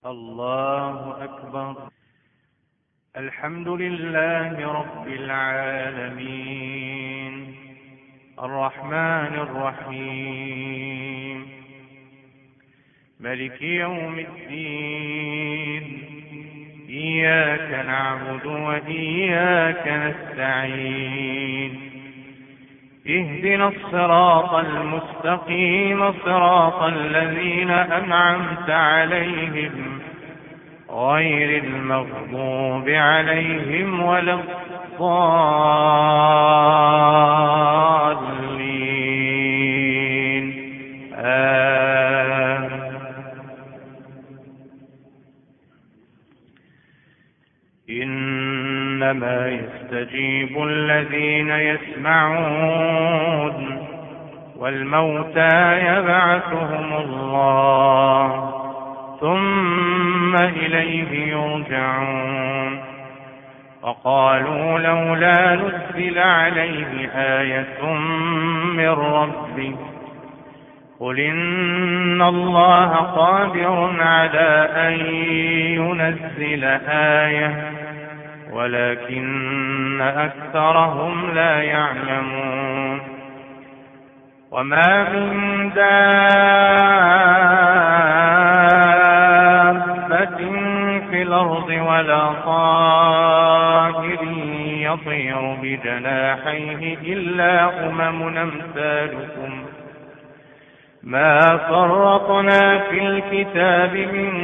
الله أكبر. الحمد لله رب العالمين الرحمن الرحيم ملك يوم الدين. إياك نعبد وإياك نستعين. اهدنا الصراط المستقيم صراط الذين أنعمت عليهم غير المغضوب عليهم ولا الضالين. إنما يستجيب الذين يسمعون والموتى يبعثهم الله ثم إليه يرجعون. وقالوا لولا نزل عليه آية من ربه قل إن الله قادر على أن ينزل آية ولكن أكثرهم لا يعلمون. وما من دابة في الأرض ولا طائر يطير بجناحيه إلا أمم أمثالكم ما فرطنا في الكتاب من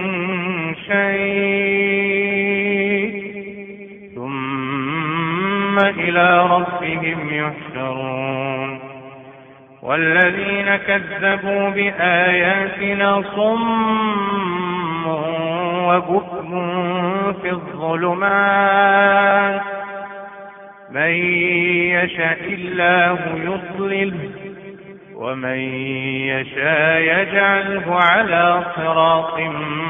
شيء ثم إلى ربهم يحشرون. والذين كذبوا بآياتنا صم وبكم في الظلمات من يشاء الله يضلله ومن يشاء يجعله على صراط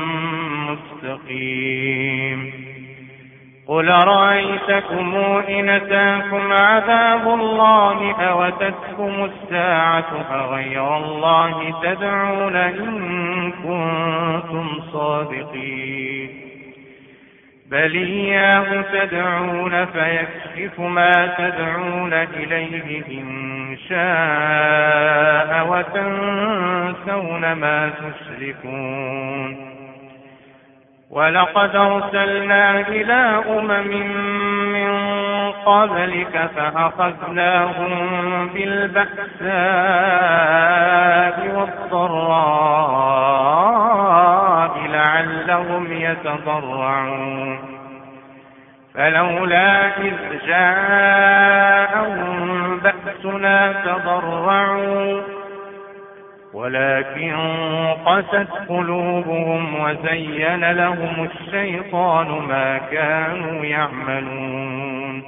مستقيم. قل رأيتكم إن أتاكم عذاب الله أوتتكم الساعة أغير الله تدعون إن كنتم صادقين. بل إياه تدعون فيكشف ما تدعون إليه إن شاء وتنسون ما تشركون. ولقد أرسلنا إلى أمم من قبلك فأخذناهم بالبأساء والضراء لعلهم يتضرعون. فلولا إذ جاءهم بأسنا تضرعوا ولكن قست قلوبهم وزين لهم الشيطان ما كانوا يعملون.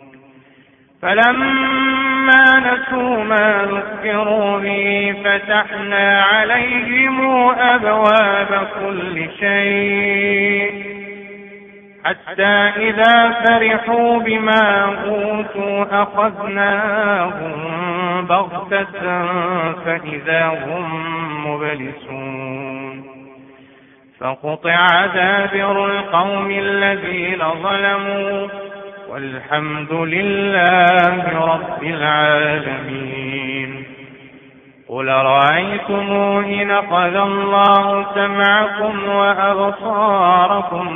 فلما نسوا ما ذكروا به فتحنا عليهم أبواب كل شيء حتى إذا فرحوا بما أوتوا أخذناهم بغتة فإذا هم مبلسون. فقطع دابر القوم الذين ظلموا والحمد لله رب العالمين. قل رأيتم إن أخذ الله سمعكم وأبصاركم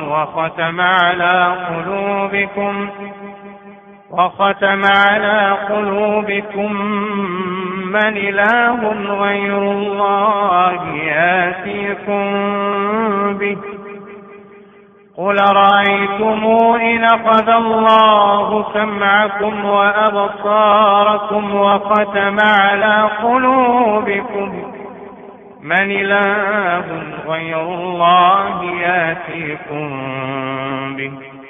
وختم على قلوبكم من إله غير الله يأتيكم به. قل رأيتم إن أخذ الله سمعكم وأبصاركم وختم على قلوبكم من إله غير الله يأتيكم به.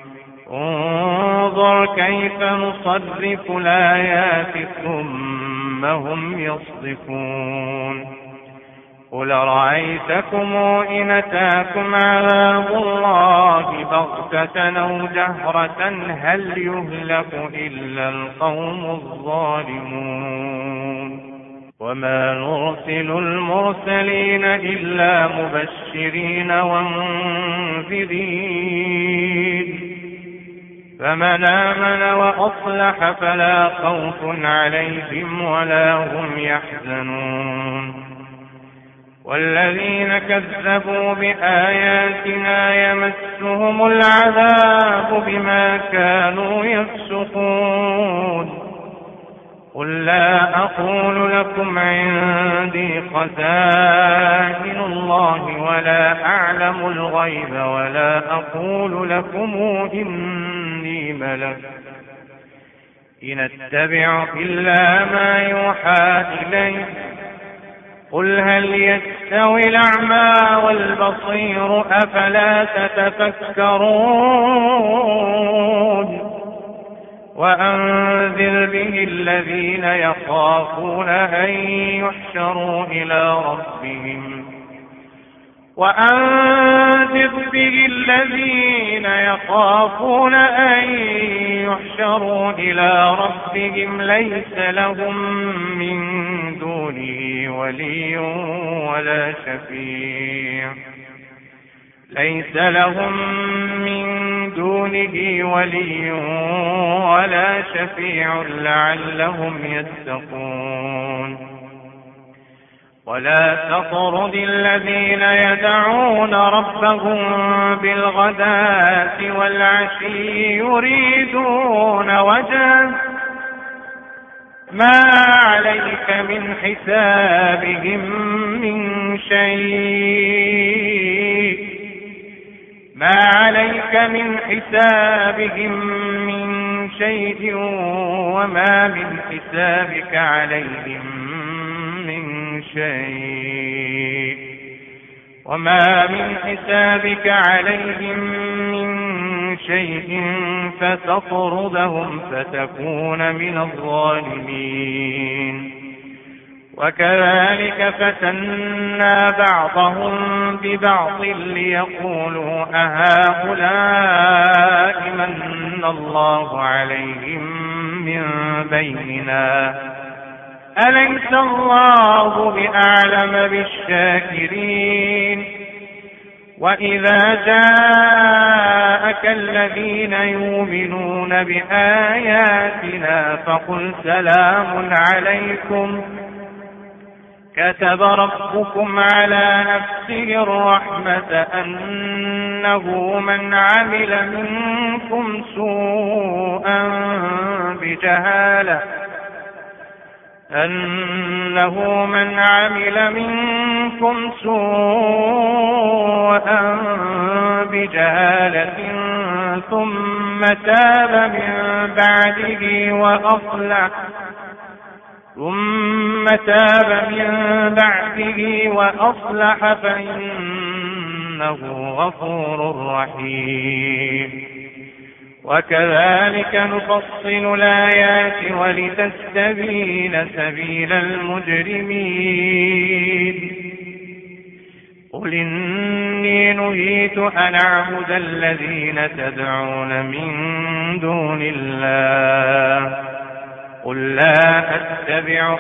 انظر كيف نصرف الآيات ثم هم يصدفون. قل رأيتكم إن أتاكم عذاب الله بغتة أو جهرة هل يهلك إلا القوم الظالمون. وما نرسل المرسلين إلا مبشرين ومنذرين منفذين فمن آمن وأصلح فلا خوف عليهم ولا هم يحزنون والذين كذبوا بآياتنا يمسهم العذاب بما كانوا يفسقون قل لا أقول لكم عندي خزائن الله ولا أعلم الغيب ولا أقول لكم إني ملك إن أتبع إلا ما يوحى إلي قل هل يستوي الأعمى والبصير أفلا تتفكرون وأنذر به الذين يخافون أن يحشروا إلى ربهم ليس لهم من دونه ولي ولا شفيع لعلهم يتقون ولا تطرد الذين يدعون ربهم بالغداة والعشي يريدون وجهه ما عليك من حسابهم من شيء وما من حسابك عليهم من شيء فتطردهم فتكون من الظالمين وكذلك فتنا بعضهم ببعض ليقولوا أهؤلاء من الله عليهم من بيننا أليس الله بأعلم بالشاكرين وإذا جاءك الذين يؤمنون بآياتنا فقل سلام عليكم كتب ربكم على نفسه الرحمة أنه من عمل منكم سوءا بجهالة ثم تاب من بعده وأصلح فإنه غفور رحيم وكذلك نفصل الآيات ولتستبين سبيل المجرمين قل إني نهيت أن أعبد الذين تدعون من دون الله قل لا أتبع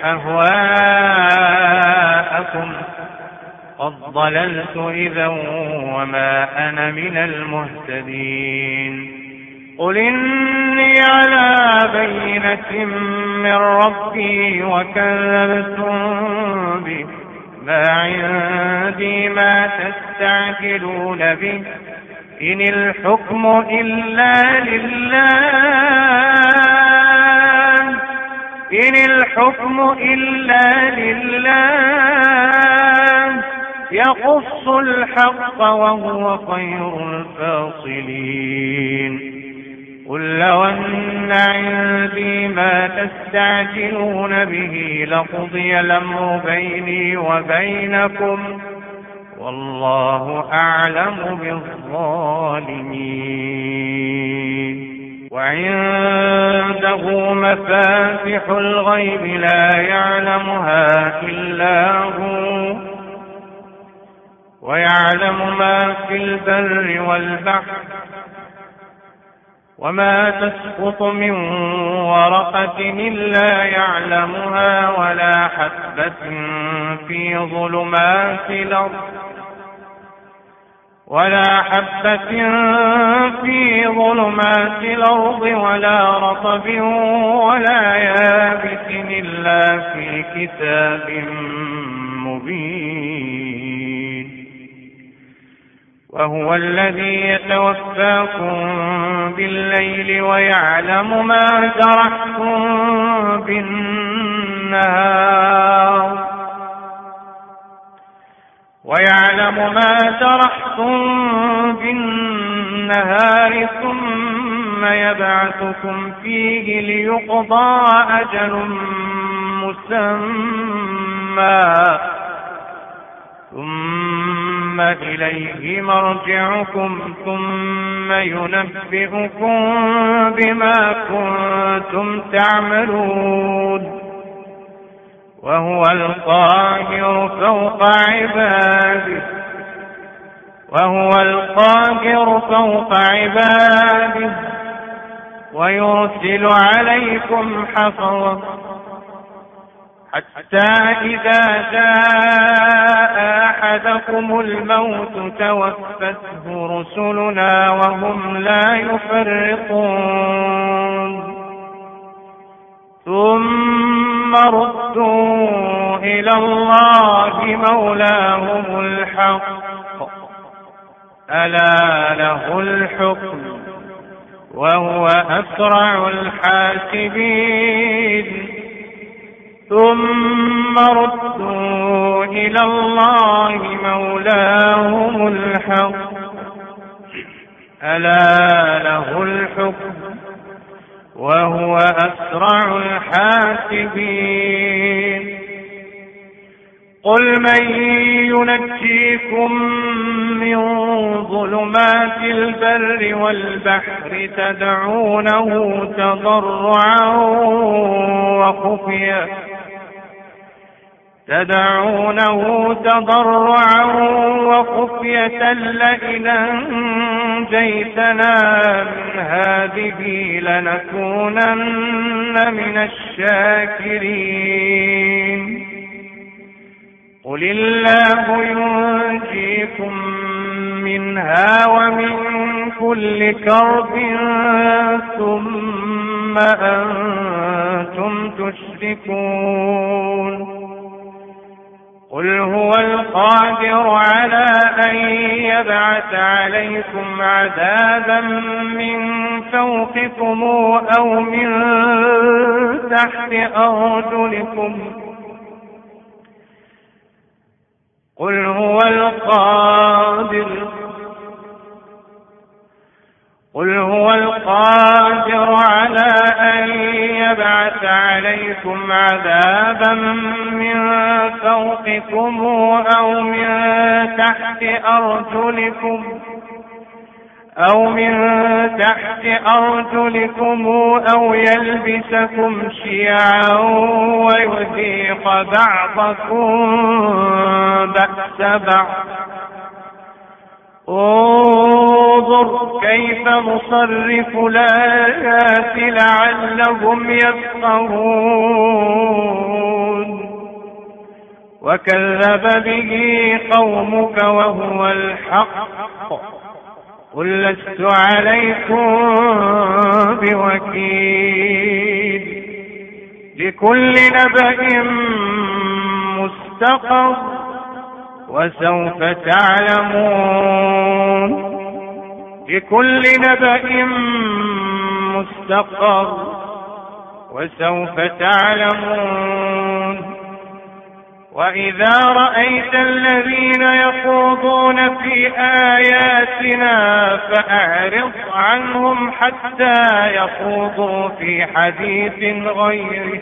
أهواءكم قد ضللت إذا وما أنا من المهتدين قل إني على بينة من ربي وكذبتم به ما عندي ما تستعجلون به إن الحكم إلا لله يقص الحق وهو خير الفاصلين قل لو أن عندي ما تستعجلون به لقضي الأمر بيني وبينكم والله أعلم بالظالمين وعنده مفاتح الغيب لا يعلمها إلا هو ويعلم ما في البر والبحر وما تسقط من ورقة إلا يعلمها ولا حبة في ظلمات الأرض ولا حبة في ظلمات الأرض ولا رطب ولا يابس إلا في كتاب مبين. وهو الذي يتوفاكم بالليل ويعلم ما جرحتم بالنهار ثم يبعثكم فيه ليقضى أجل مسمى ثم إليه مرجعكم ثم ينبئكم بما كنتم تعملون. وهو القاهر فوق عباده ويرسل عليكم حفظة حتى إذا جاء أحدكم الموت توفته رسلنا وهم لا يفرطون ثم ردوا إلى الله مولاهم الحق ألا له الحكم وهو أسرع الحاسبين. ثم ردوا إلى الله مولاهم الحق ألا له الحكم وهو أسرع الحاسبين. قل من ينجيكم من ظلمات البر والبحر تدعونه تضرعا وخفية لئن أنجيتنا من هذه لنكونن من الشاكرين. قل الله ينجيكم منها ومن كل كرب ثم أنتم تشركون. قل هو القادر على أن يبعث عليكم عذابا من فوقكم أو من تحت أرجلكم. قل هو القادر على أن يبعث عليكم عذابا من فوقكم أو من تحت أرجلكم أو يلبسكم شيعا ويذيق بعضكم بأس بعض. انظر كيف نصرف الآيات لعلهم يفقهون. وكذب به قومك وهو الحق قل لست عليكم بوكيل. لكل نبأ مستقر وسوف تعلمون. لكل نبأ مستقر وسوف تعلمون. وإذا رأيت الذين يخوضون في آياتنا فأعرض عنهم حتى يخوضوا في حديث غيره.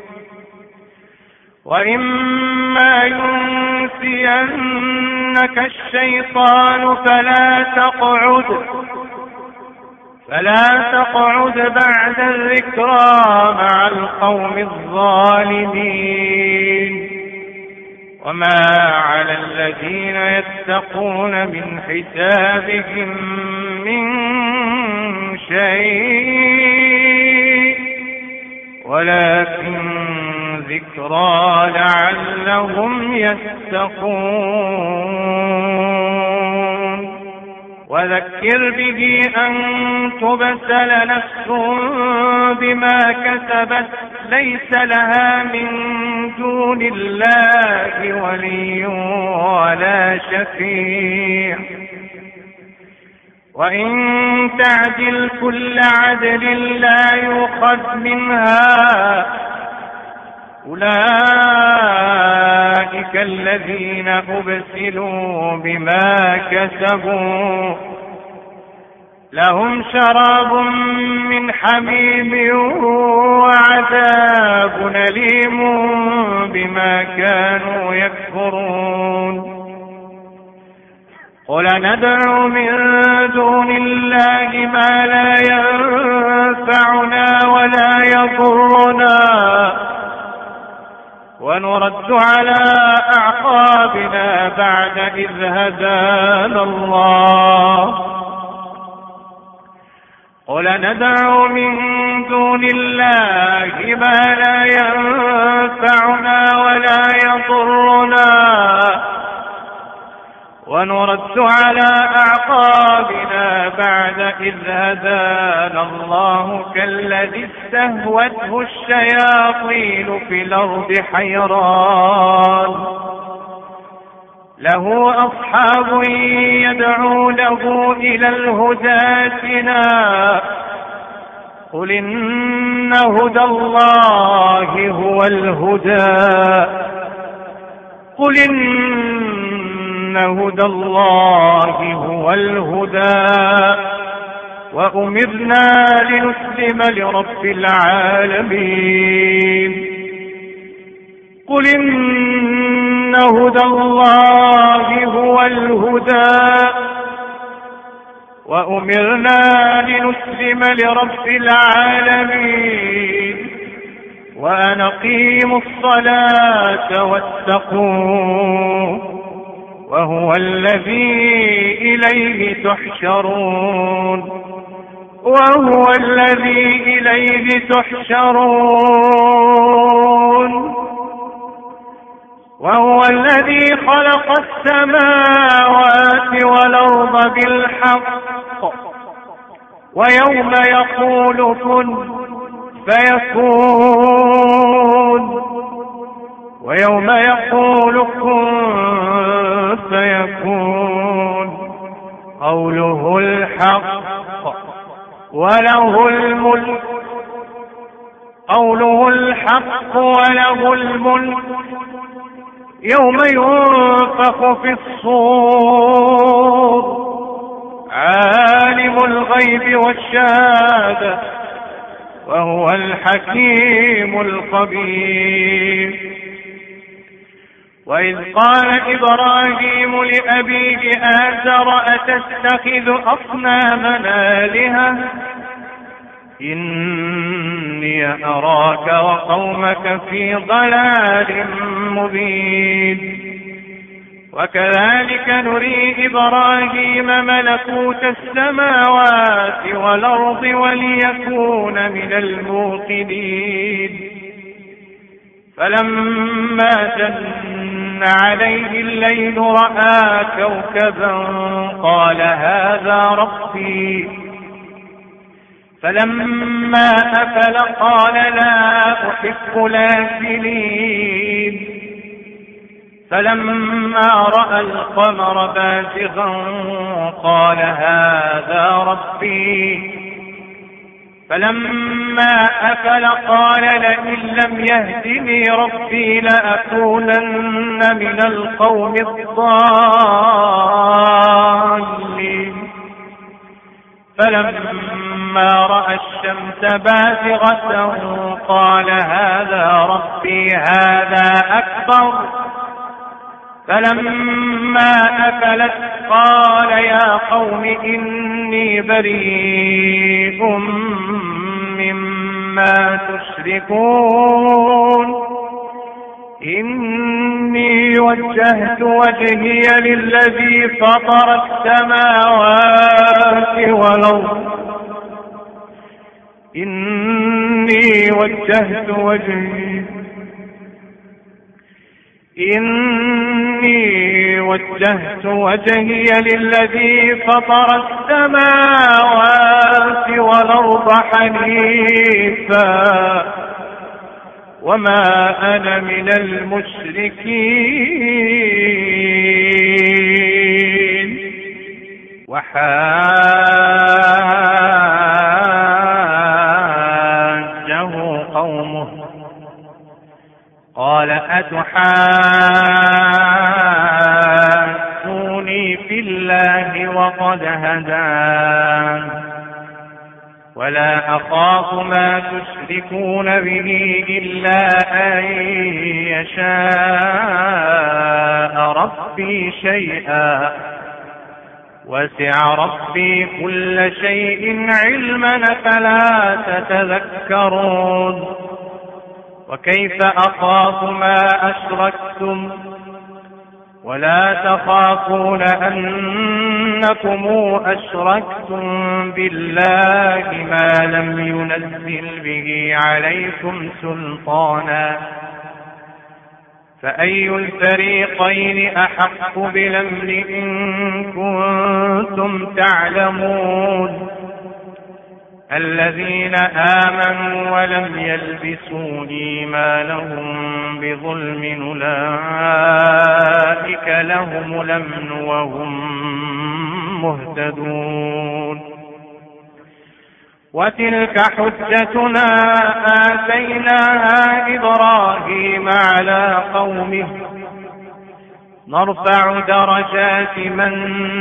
وإما ينسينك الشيطان فلا تقعد بعد الذكرى مع القوم الظالمين. وما على الذين يتقون من حسابهم من شيء ولكن ذكرى لعلهم يتقون. وذكر به أن تبسل نفس بما كسبت ليس لها من دون الله ولي ولا شفيع. وإن تعدل كل عدل لا يؤخذ منها. أولئك الذين أبسلوا بما كسبوا لهم شراب من حميم وعذاب أليم بما كانوا يكفرون. قل ندعو من دون الله ما لا ينفعنا ولا يضرنا ونرد على أعقابنا بعد إذ هدانا الله. قل ندعو من دون الله ما لا ينفعنا ولا يضرنا ونرد على أعقابنا بعد إذ هدانا الله كالذي استهوته الشياطين في الأرض حيران له أصحاب يدعونه إلى الهدى ائتنا. قل إن هدى الله هو الهدى. قل إن هدى الله هو الهدى وأمرنا لنسلم لرب العالمين. قل إن هدى الله هو الهدى وأمرنا لنسلم لرب العالمين وأن أقيموا الصلاة واتقوه وهو الذي إليه تحشرون. وهو الذي إليه تحشرون. وهو الذي خلق السماوات والأرض بالحق ويوم يقول كن فيكون ويوم يقول كن فيكون قوله الحق وله الملك. قوله الحق وله الملك يوم ينفخ في الصور عالم الغيب والشهادة وهو الحكيم الخبير. وإذ قال إبراهيم لأبيه آزر أتتخذ أصنامنا آلهة إني أراك وقومك في ضلال مبين. وكذلك نري إبراهيم ملكوت السماوات والأرض وليكون من الموقنين. فلما جن عليه الليل رأى كوكبا قال هذا ربي. فلما أفل قال لا أحب الآفلين. فلما رأى القمر بازغا قال هذا ربي. فلما أفل قال لئن لم يهدني ربي لأكونن من القوم الضالين. فلما رأى الشمس بازغة قال هذا ربي هذا أكبر. فلما أفلت قال يا قوم إني بريء مما تشركون. إني وجهت وجهي للذي فطر السماوات والأرض. إني وجهت وجهي للذي فطر السماوات والأرض حنيفا وما أنا من المشركين. وحاجه قومه قال أتحاجوني في الله وقد هدان ولا أخاف ما تشركون به إلا أن يشاء ربي شيئا وسع ربي كل شيء علما فلا تتذكرون. وكيف أخاف ما أشركتم ولا تخافون أنكم أشركتم بالله ما لم ينزل به عليكم سلطانا فأي الفريقين أحق بالأمن إن كنتم تعلمون. الذين آمنوا ولم يلبسوا إيمانهم بظلم أولئك لهم الأمن وهم مهتدون. وتلك حجتنا آتيناها إبراهيم على قومه نرفع درجات من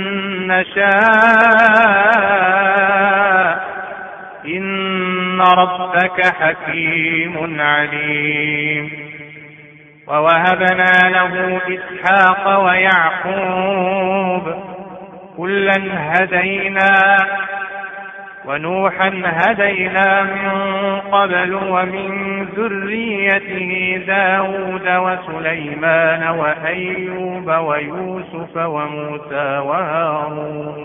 نشاء إن ربك حكيم عليم. ووهبنا له إسحاق ويعقوب كلا هدينا ونوحا هدينا من قبل ومن ذريته داود وسليمان وأيوب ويوسف وموسى وهارون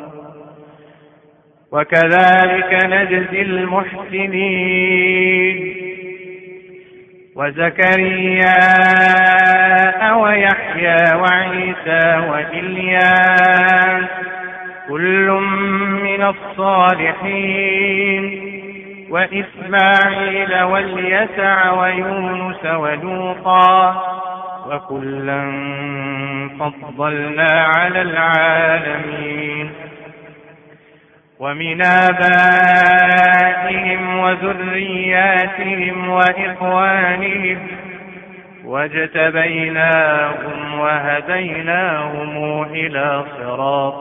وكذلك نجزي المحسنين. وزكريا ويحيى وعيسى وإلياس كل من الصالحين وإسماعيل واليسع ويونس ولوطا وكلا فضلنا على العالمين. ومن آبائهم وذرياتهم وإخوانهم واجتبيناهم وهديناهم إلى صراط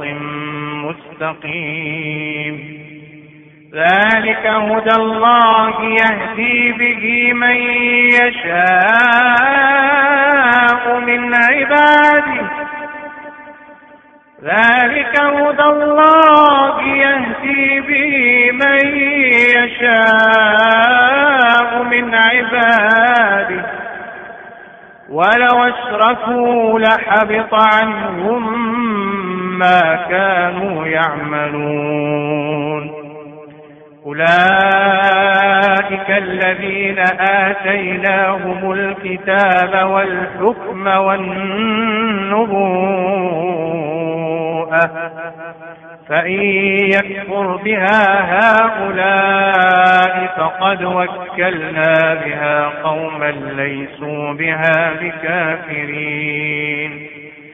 مستقيم. ذلك هدى الله يهدي به من يشاء من عباده ذلك هدى الله يهدي به من يشاء من عباده ولو أشركوا لحبط عنهم ما كانوا يعملون. أولئك الذين آتيناهم الكتاب والحكم والنبوءة فإن يكفر بها هؤلاء فقد وكلنا بها قوما ليسوا بها بكافرين.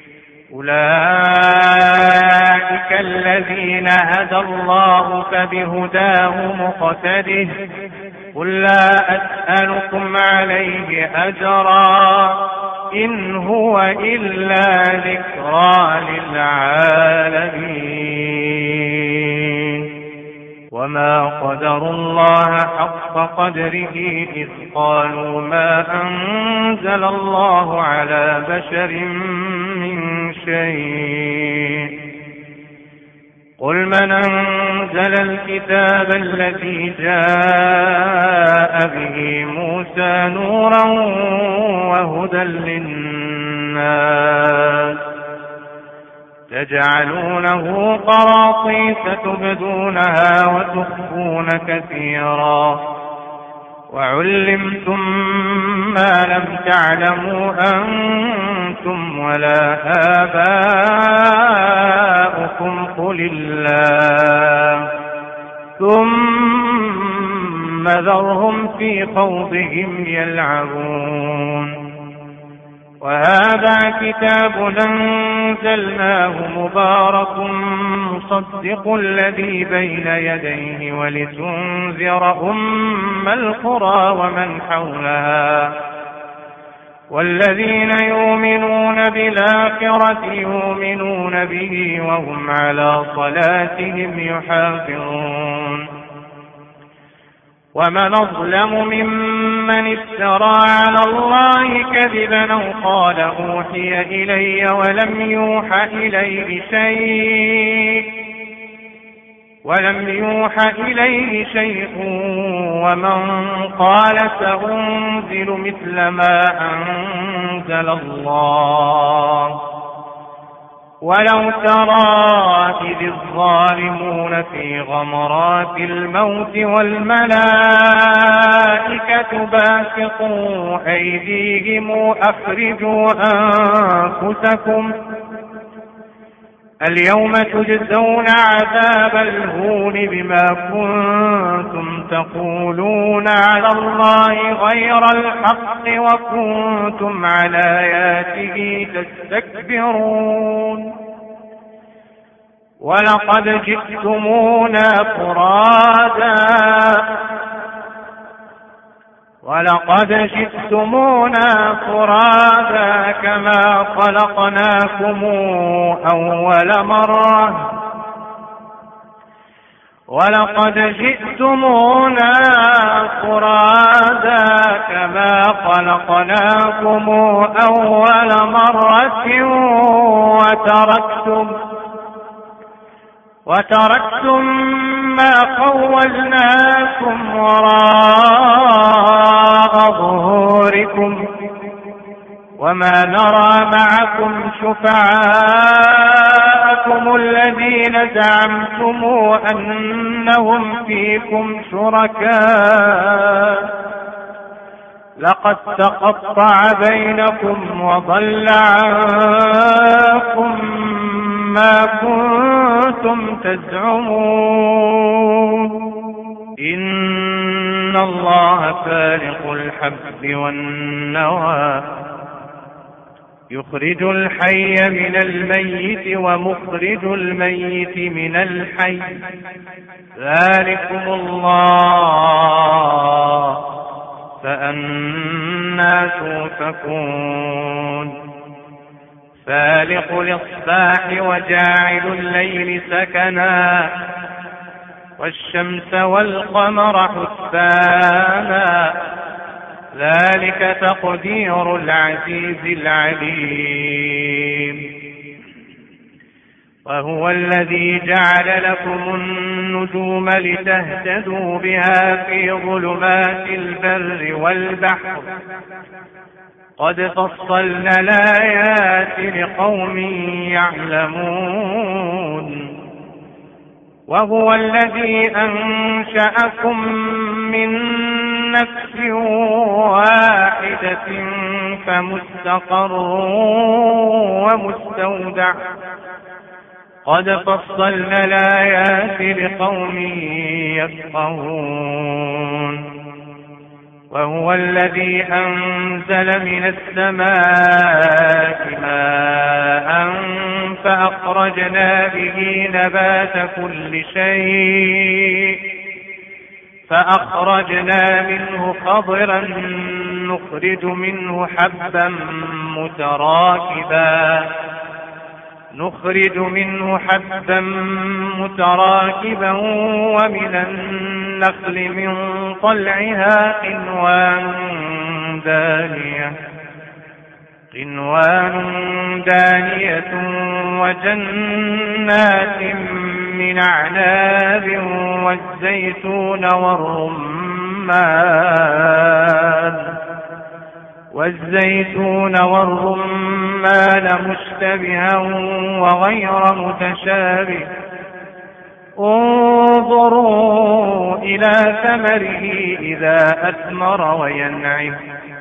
أولئك الذين هدى الله فبهداه مقتده قل لا أسألكم عليه أجرا إن هو إلا ذكرى للعالمين. وما قدروا الله حق قدره إذ قالوا ما أنزل الله على بشر من شيء قل من أنزل الكتاب الذي جاء به موسى نورا وهدى للناس تجعلونه قراطيس تبدونها وتخفون كثيرا وعلمتم ما لم تعلموا أنتم ولا آباؤكم قل الله ثم ذرهم في خوضهم يلعبون. وهذا كتاب أنزلناه مبارك مصدق الذي بين يديه ولتنذر أم القرى ومن حولها والذين يؤمنون بالآخرة يؤمنون به وهم على صلاتهم يحافظون. ومن أظلم ممن افترى على الله كذبا أو قال أوحي إلي ولم يوحى إليه شيء ومن قال سأنزل مثل ما أنزل الله. ولو ترى إذ الظالمون في غمرات الموت والملائكة باسطوا أيديهم أخرجوا أنفسكم اليوم تجزون عذاب الهون بما كنتم تقولون على الله غير الحق وكنتم عن آياته تستكبرون. ولقد جئتمونا فرادا كما خلقناكم أول مرة وتركتم ما خولناكم وراء ظهوركم وما نرى معكم شفعاءكم الذين زعمتم أنهم فيكم شركاء لقد تقطع بينكم وضل عنكم ما كنتم تزعمون. إن الله فالق الحب والنوى يخرج الحي من الميت ومخرج الميت من الحي ذلكم الله فأنى توفكون. فالق الإصباح وجاعل الليل سكنا والشمس والقمر حسبانا ذلك تقدير العزيز العليم. وهو الذي جعل لكم النجوم لتهتدوا بها في ظلمات البر والبحر قد فصلنا الآيات لقوم يعلمون. وهو الذي أنشأكم من نفس واحدة فمستقر ومستودع قد فصلنا الآيات لقوم يفقهون. وهو الذي أنزل من السماء ماء فأخرجنا به نبات كل شيء فأخرجنا منه خضرا نخرج منه حبا متراكبا ومن النخل من طلعها قنوان دانية وجنات من أعناب والزيتون والرمان مشتبها وغير متشابه انظروا إلى ثمره إذا أثمر وينعم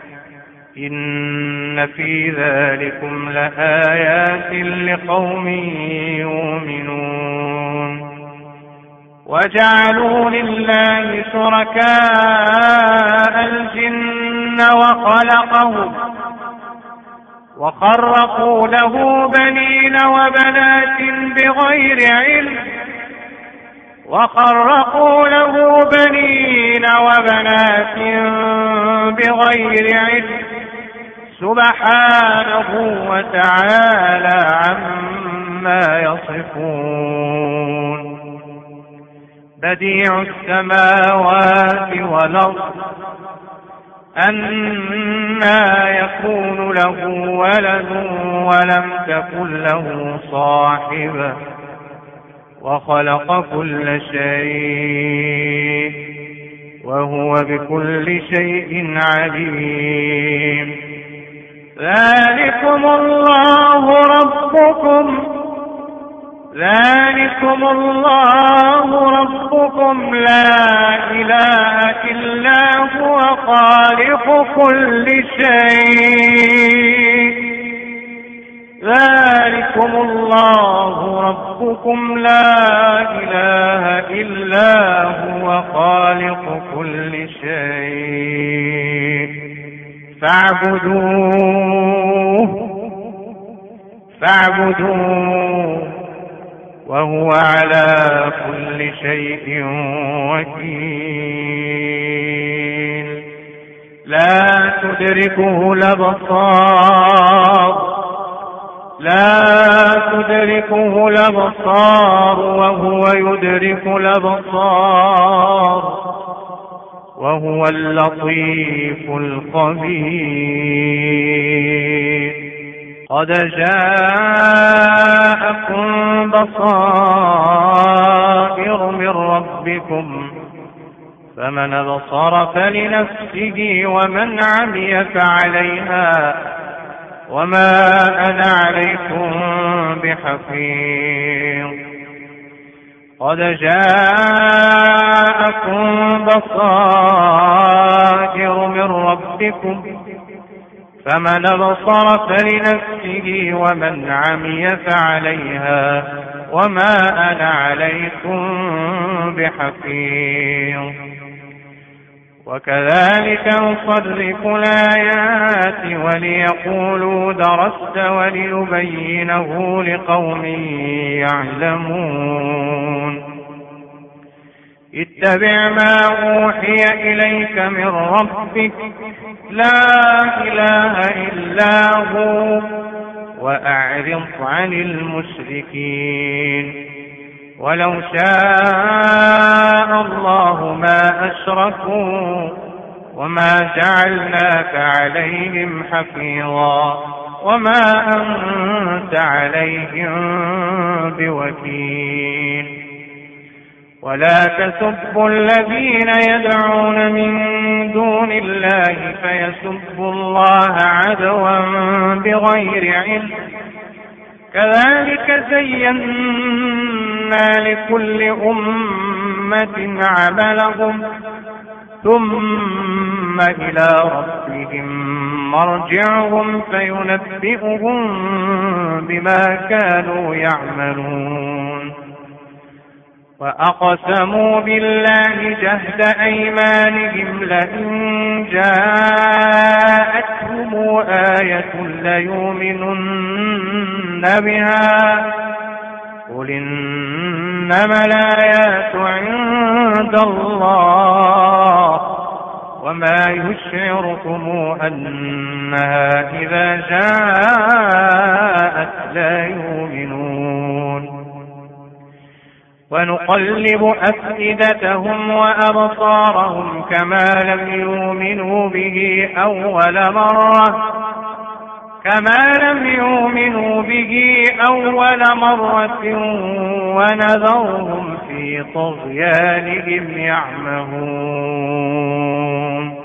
إن في ذلكم لآيات لقوم يؤمنون وجعلوا لله شركاء الجن وخرقوا له بنين وبنات بغير علم سبحانه وتعالى عما يصفون بديع السماوات والأرض أنى يكون له ولد ولم تكن له صاحبة وخلق كل شيء وهو بكل شيء عليم ذلكم الله ربكم لا إله إلا هو خالق كل شيء ذلكم الله ربكم لا إله إلا هو خالق كل شيء فاعبدوه وهو على كل شيء وكيل لا تدركه الأبصار وهو يدرك الأبصار وهو اللطيف الخبير قد جاءكم بصائر من ربكم فمن أبصر فلنفسه ومن عمي فعليها وما أنا عليكم بحفيظ قد جاءكم بصائر من ربكم فمن أبصر فلنفسه ومن عمي فعليها وما أنا عليكم بحفيظ وكذلك نصرف الآيات وليقولوا درست ولنبينه لقوم يعلمون اتبع ما أوحي إليك من ربك لا إله إلا هو وأعرض عن المشركين ولو شاء الله ما أشركوا وما جعلناك عليهم حفيظا وما أنت عليهم بوكيل ولا تسبوا الذين يدعون من دون الله فيسبوا الله عدوا بغير علم كذلك زينا لكل أمة عملهم ثم إلى ربهم مرجعهم فينبئهم بما كانوا يعملون وأقسموا بالله جهد أيمانهم لئن جاءتهم آية ليؤمنن بها قل إنما الآيات عند الله وما يشعركم أنها إذا جاءت لا يؤمنون ونقلب أفئدتهم وأبصارهم كما لم يؤمنوا به أول مرة ونذرهم في طغيانهم يعمهون